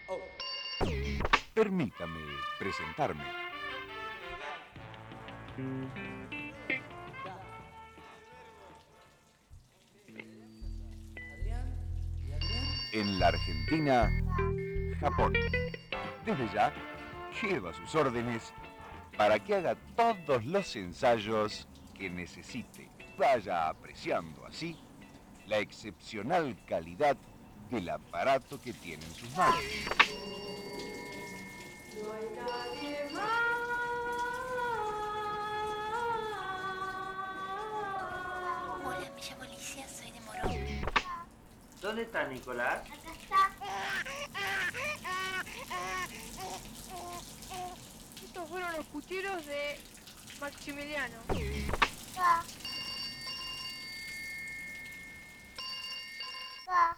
Permítame presentarme. En la Argentina, Japón. Desde ya, quedo a sus órdenes para que haga todos los ensayos que necesite. Vaya apreciando así la excepcional calidad del aparato que tiene en sus manos. No hay nadie más. Hola, me llamo Alicia, soy de Morón. ¿Dónde está Nicolás? Acá está. Estos fueron los pucheros de Maximiliano. Pa. Pa.